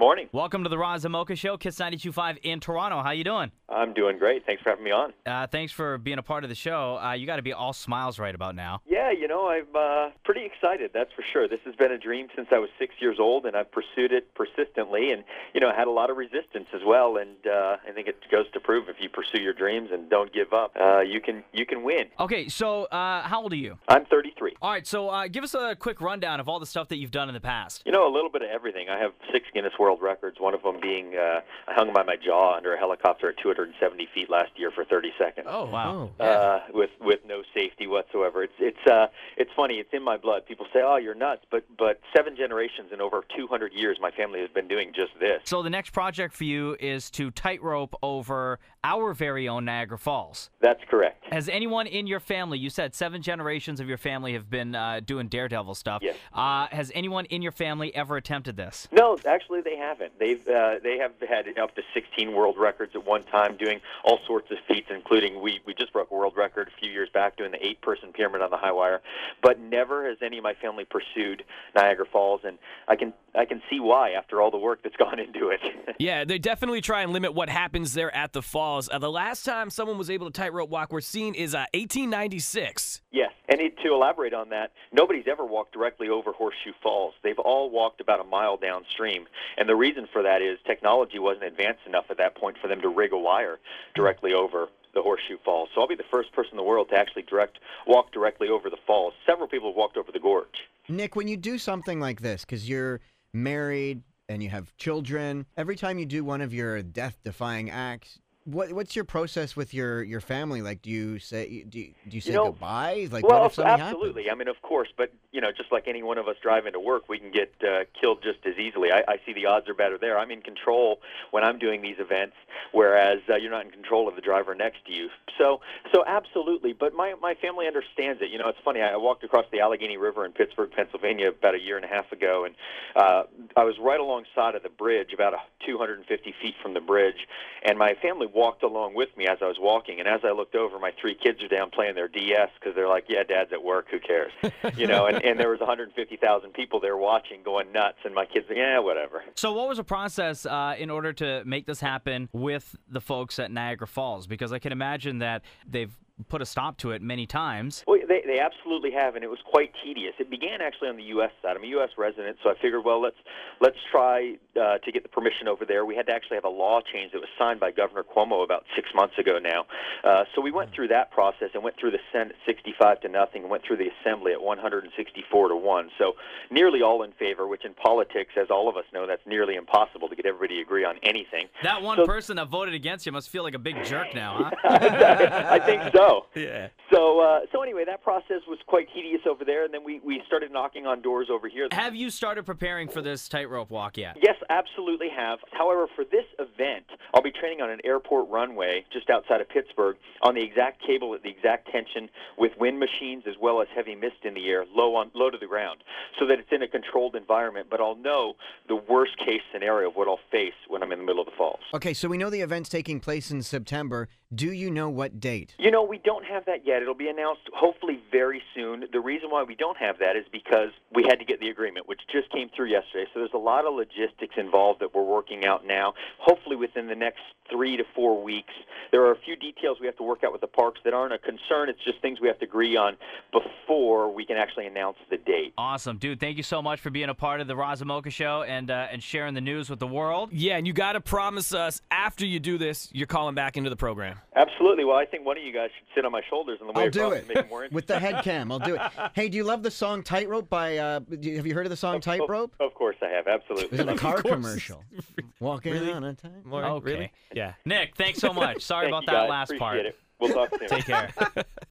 morning. Welcome to the Roz and Mocha Show, Kiss 92.5 in Toronto. How you doing? I'm doing great. Thanks for having me on. Thanks for being a part of the show. You got to be all smiles right about now. Yeah, I'm pretty excited, that's for sure. This has been a dream since I was 6 years old, and I've pursued it persistently, and, I had a lot of resistance as well, and I think it goes to prove if you pursue your dreams and don't give up, you can win. Okay, so how old are you? I'm 33. All right, so give us a quick rundown of all the stuff that you've done in the past. A little bit of everything. I have 6 Guinness World Records, one of them being I hung by my jaw under a helicopter at 270 feet last year for 30 seconds. Oh, wow. With no safety whatsoever. It's funny. It's in my blood. People say, "Oh, you're nuts," but 7 generations in over 200 years, my family has been doing just this. So the next project for you is to tightrope over our very own Niagara Falls. That's correct. Has anyone in your family, you said 7 generations of your family have been doing daredevil stuff. Yes. Has anyone in your family ever attempted this? No, actually they haven't. They have had up to 16 world records at one time, doing all sorts of feats, including we just broke a world record a few years back doing the 8-person pyramid on the high wire. But never has any of my family pursued Niagara Falls, and I can see why after all the work that's gone into it. Yeah, they definitely try and limit what happens there at the falls. The last time someone was able to tightrope walk we're seeing is 1896. Yes, and to elaborate on that, nobody's ever walked directly over Horseshoe Falls. They've all walked about a mile downstream, and the reason for that is technology wasn't advanced enough at that point for them to rig a wire directly over the Horseshoe Falls. So I'll be the first person in the world to actually walk directly over the falls. Several people have walked over the gorge. Nick, when you do something like this, because you're married and you have children, every time you do one of your death-defying acts, what's your process with your family? Like, do you say goodbye? Like, well, what if something absolutely. happens? I mean, of course, but just like any one of us driving to work, we can get killed just as easily. I see the odds are better there. I'm in control when I'm doing these events, whereas you're not in control of the driver next to you. So absolutely. But my family understands it. It's funny. I walked across the Allegheny River in Pittsburgh, Pennsylvania, about a year and a half ago, and I was right alongside of the bridge, about 250 feet from the bridge, and my family walked along with me as I was walking. And as I looked over, my 3 kids are down playing their DS because they're like, "Yeah, Dad's at work. Who cares?" And there was 150,000 people there watching, going nuts, and my kids, "Yeah, whatever." So what was the process in order to make this happen with the folks at Niagara Falls? Because I can imagine that they've put a stop to it many times. Well, they absolutely have, and it was quite tedious. It began actually on the U.S. side. I'm a U.S. resident, so I figured, well, let's try to get the permission over there. We had to actually have a law change that was signed by Governor Cuomo about 6 months ago now. So we went through that process and went through the Senate 65-0 and went through the Assembly at 164-1. So nearly all in favor, which in politics, as all of us know, that's nearly impossible to get everybody to agree on anything. That one person that voted against you must feel like a big jerk now, huh? I think so. Yeah. So anyway, that process was quite tedious over there, and then we started knocking on doors over here. Have you started preparing for this tightrope walk yet? Yes, absolutely have. However, for this event, I'll be training on an airport runway just outside of Pittsburgh on the exact cable at the exact tension with wind machines as well as heavy mist in the air, low to the ground, so that it's in a controlled environment. But I'll know the worst case scenario of what I'll face when I'm in the middle of the falls. Okay, so we know the event's taking place in September. Do you know what date? We don't have that yet. It'll be announced hopefully very soon. The reason why we don't have that is because we had to get the agreement, which just came through yesterday. So there's a lot of logistics involved that we're working out now, hopefully within the next 3 to 4 weeks. There are a few details we have to work out with the parks that aren't a concern. It's just things we have to agree on before we can actually announce the date. Awesome. Dude, thank you so much for being a part of the Roz and Mocha Show and sharing the news with the world. Yeah, and you got to promise us after you do this, you're calling back into the program. Absolutely. Well, I think one of you guys should sit on my shoulders on the way I'll do across it to make it more interesting. with the head cam. I'll do it. Hey, do you love the song Tightrope by? Have you heard of the song Tightrope? Of course I have. Absolutely. Is it a car course. commercial? Walking Really? on a tight. Okay. Really? Yeah. Nick, thanks so much. Sorry Thank about you, that guys. last Appreciate part. it. We'll talk soon. Take care.